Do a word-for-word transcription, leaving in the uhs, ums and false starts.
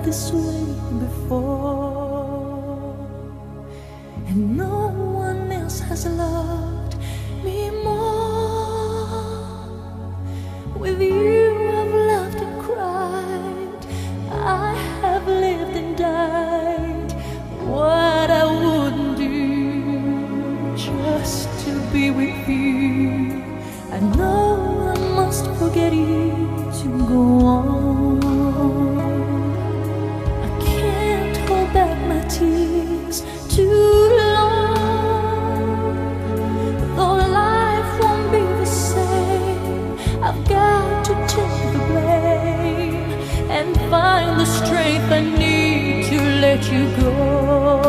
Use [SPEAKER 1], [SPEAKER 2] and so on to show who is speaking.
[SPEAKER 1] this way before, and no one else has loved me more. With you I've laughed and cried, I have lived and died. What I wouldn't do just to be with you. I know I must forget you to go on. I can't hold back my tears too long. Though life won't be the same, I've got to take the blame and find the strength I need to let you go.